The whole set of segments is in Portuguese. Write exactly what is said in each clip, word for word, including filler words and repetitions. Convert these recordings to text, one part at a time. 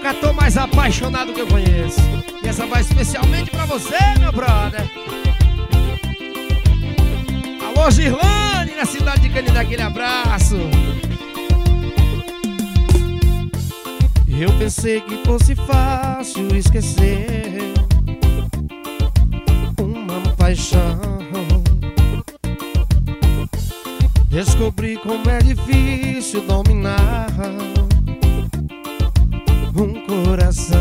cantor mais apaixonado que eu conheço. E essa vai especialmente pra você, meu brother. Alô, Girlane, na cidade de Canindé, aquele abraço. Eu pensei que fosse fácil esquecer uma paixão. Descobri como é difícil dominar um coração.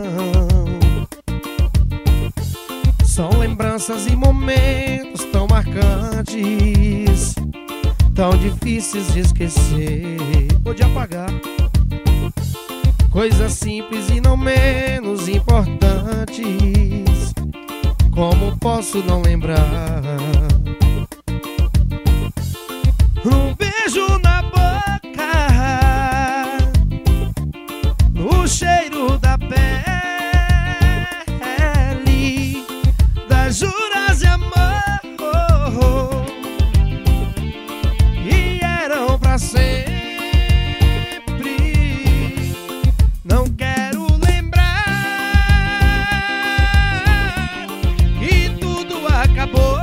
São lembranças e momentos tão marcantes, tão difíceis de esquecer ou de apagar. Coisas simples e não menos importantes, como posso não lembrar? Um beijo na boca, no cheiro da pele, das juras de amor, e eram pra sempre. Não quero lembrar que tudo acabou.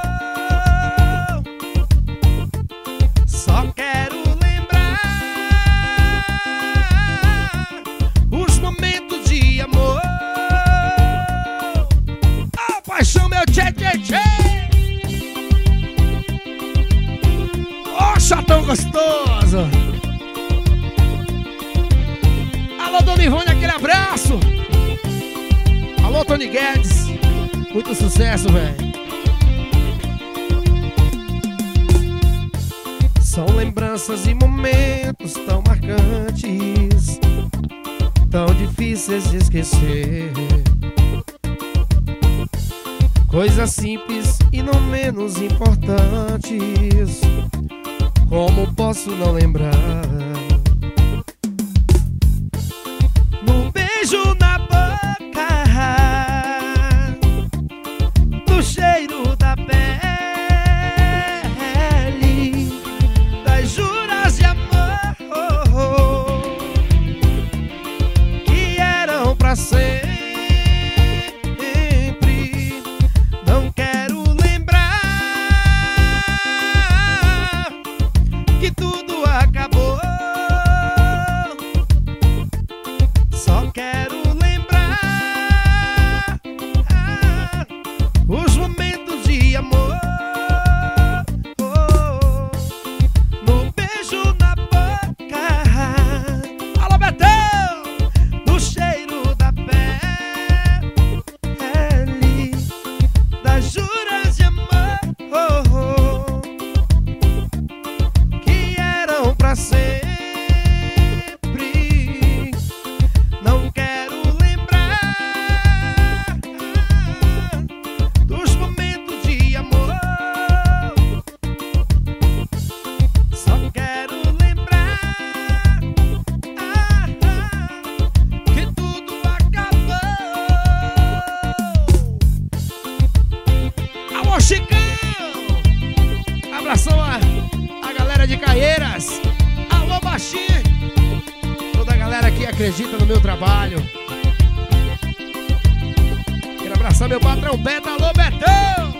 Só quero lembrar os momentos de amor. Oh, paixão, meu tchê, tchê, tchê. Oh, chatão gostoso. Alô, Dona Ivone, aquele abraço. Alô, Tony Guedes. Muito sucesso, velho. São lembranças e momentos tão marcantes, tão difíceis de esquecer. Coisas simples e não menos importantes, como posso não lembrar? No beijo na boca, no cheiro da pele, juras de amor que eram pra sempre. Não quero lembrar que tudo acabou. Só quero lembrar os momentos de amor. Juras de amor que eram pra sempre. Não quero lembrar dos momentos de amor. Só quero lembrar que tudo acabou. Alô, Chicão! Abração a, a galera de Caieiras. Alô, Baixinho! Toda a galera que acredita no meu trabalho. Quero abraçar meu patrão Beto. Alô, Betão!